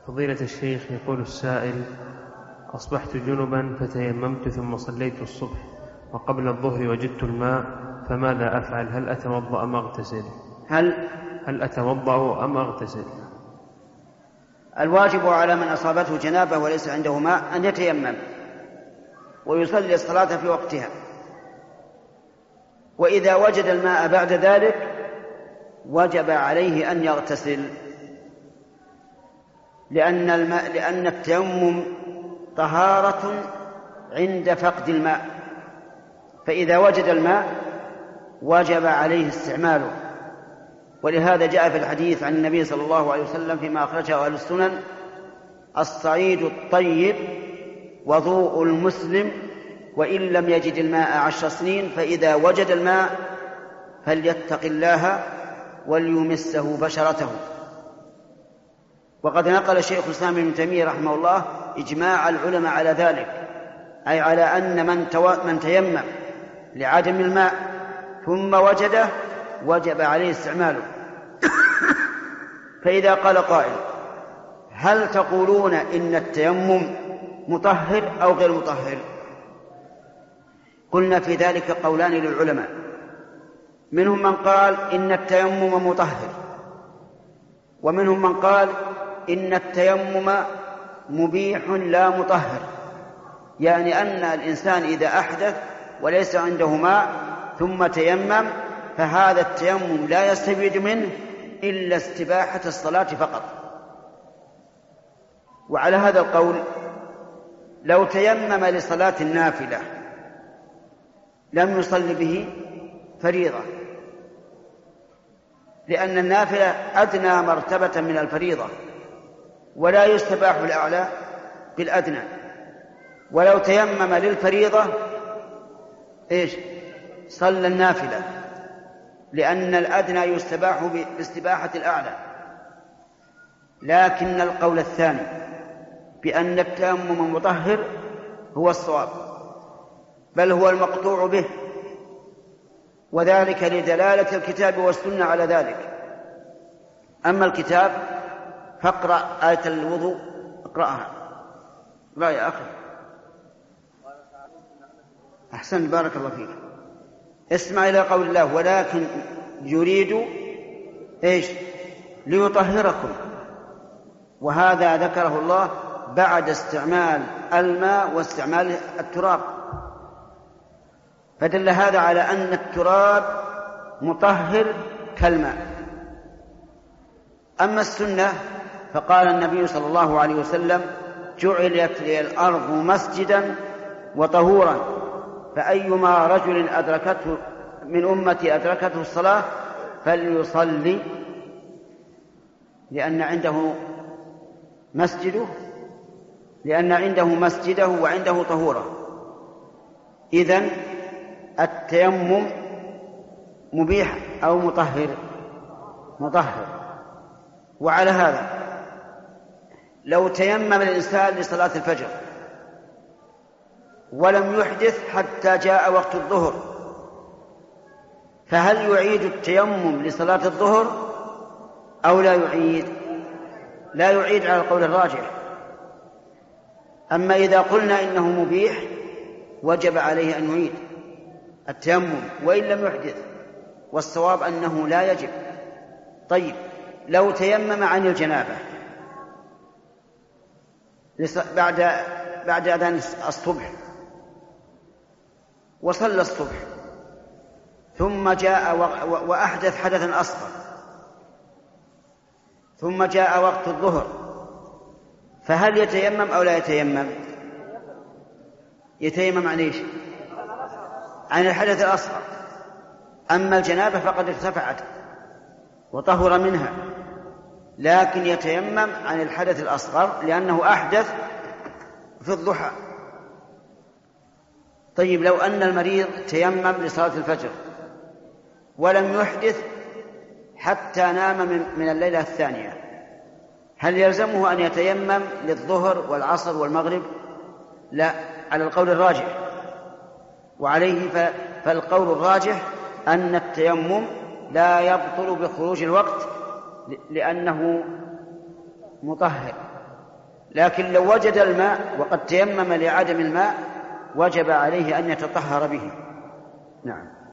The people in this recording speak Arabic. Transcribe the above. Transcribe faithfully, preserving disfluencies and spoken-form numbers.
فضيلة الشيخ، يقول السائل: أصبحت جنبا فتيممت ثم صليت الصبح وقبل الظهر وجدت الماء، فماذا أفعل؟ هل أتوضأ أم أغتسل؟ هل هل أتوضأ أم أغتسل؟ الواجب على من أصابته جنابة وليس عنده ماء أن يتيمم ويصلي الصلاة في وقتها، وإذا وجد الماء بعد ذلك وجب عليه أن يغتسل، لأن الماء لأن التيمم طهارة عند فقد الماء، فإذا وجد الماء وجب عليه استعماله. ولهذا جاء في الحديث عن النبي صلى الله عليه وسلم فيما أخرجه أهل السنن: الصعيد الطيب وضوء المسلم، وإن لم يجد الماء عشر سنين فإذا وجد الماء فليتق الله وليمسه بشرته. وقد نقل شيخ الإسلام ابن تيمية رحمه الله إجماع العلماء على ذلك، أي على أن من, تو... من تيمم لعدم الماء ثم وجده وجب عليه استعماله. فإذا قال قائل: هل تقولون إن التيمم مطهر أو غير مطهر؟ قلنا في ذلك قولان للعلماء، منهم من قال إن التيمم مطهر، ومنهم من قال إن التيمم مبيح لا مطهر، يعني أن الإنسان إذا أحدث وليس عنده ماء ثم تيمم فهذا التيمم لا يستفيد منه إلا استباحة الصلاة فقط. وعلى هذا القول لو تيمم لصلاة النافلة لم يصل به فريضة، لأن النافلة أدنى مرتبة من الفريضة، ولا يستباح الأعلى بالأدنى. ولو تيمم للفريضة إيش؟ صلى النافلة، لأن الأدنى يستباح باستباحة الأعلى. لكن القول الثاني بأن التيمم مطهر هو الصواب، بل هو المقطوع به، وذلك لدلالة الكتاب والسنة على ذلك. أما الكتاب فاقرأ آية الوضوء، اقرأها. لا يا أخي، أحسن، بارك الله فيك. اسمع إلى قول الله: ولكن يريد إيش؟ ليطهركم. وهذا ذكره الله بعد استعمال الماء واستعمال التراب، فدل هذا على أن التراب مطهر كالماء. أما السنة فقال النبي صلى الله عليه وسلم: جعلت لي الأرض مسجدا وطهورا، فأيما رجل أدركته من أمتي أدركته الصلاة فليصلي، لأن عنده مسجده لأن عنده مسجده وعنده طهوره. إذن التيمم مبيح أو مطهر؟ مطهر. وعلى هذا لو تيمم الإنسان لصلاة الفجر ولم يحدث حتى جاء وقت الظهر، فهل يعيد التيمم لصلاة الظهر أو لا يعيد؟ لا يعيد على القول الراجح. أما إذا قلنا إنه مبيح وجب عليه أن يعيد التيمم وإن لم يحدث، والصواب أنه لا يجب. طيب، لو تيمم عن الجنابة بعد بعد أذان الصبح وصلى الصبح ثم جاء وأحدث حدثا أصغر ثم جاء وقت الظهر، فهل يتيمم أو لا يتيمم؟ يتيمم عن إيش؟ عن الحدث الأصغر. أما الجنابة فقد ارتفعت وطهر منها، لكن يتيمم عن الحدث الأصغر لأنه أحدث في الضحى. طيب، لو أن المريض تيمم لصلاة الفجر ولم يحدث حتى نام من الليلة الثانية، هل يلزمه أن يتيمم للظهر والعصر والمغرب؟ لا، على القول الراجح. وعليه فالقول الراجح أن التيمم لا يبطل بخروج الوقت لأنه مطهر. لكن لو وجد الماء وقد تيمم لعدم الماء وجب عليه أن يتطهر به. نعم.